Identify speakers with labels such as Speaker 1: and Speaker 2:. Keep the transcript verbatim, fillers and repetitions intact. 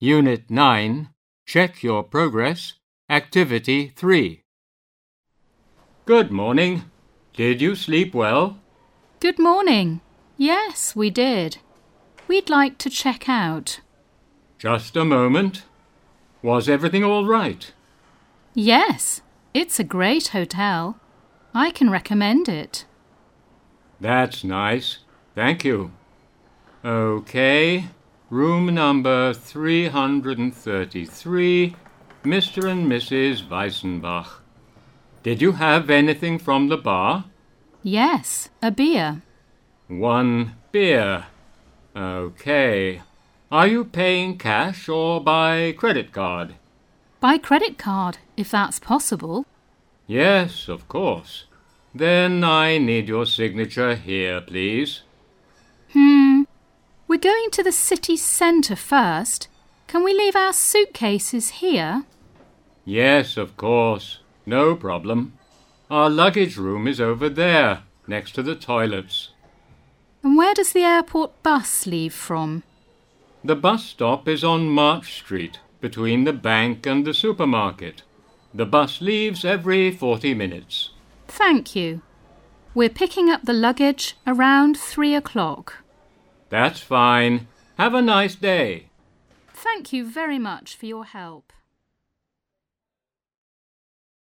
Speaker 1: Unit nine, Check Your Progress, Activity three. Good morning. Did you sleep well?
Speaker 2: Good morning. Yes, we did. We'd like to check out.
Speaker 1: Just a moment. Was everything all right?
Speaker 2: Yes, it's a great hotel. I can recommend it.
Speaker 1: That's nice. Thank you. Okay, room number three hundred thirty-three, Mister and Missus Weissenbach. Did you have anything from the bar?
Speaker 2: Yes, a beer.
Speaker 1: One beer. Okay. Are you paying cash or by credit card?
Speaker 2: By credit card, if that's possible.
Speaker 1: Yes, of course. Then I need your signature here, please.
Speaker 2: Hmm. We're going to the city centre first. Can we leave our suitcases here?
Speaker 1: Yes, of course. No problem. Our luggage room is over there, next to the toilets.
Speaker 2: And where does the airport bus leave from?
Speaker 1: The bus stop is on March Street, between the bank and the supermarket. The bus leaves every forty minutes.
Speaker 2: Thank you. We're picking up the luggage around three o'clock.
Speaker 1: That's fine. Have a nice day.
Speaker 2: Thank you very much for your help.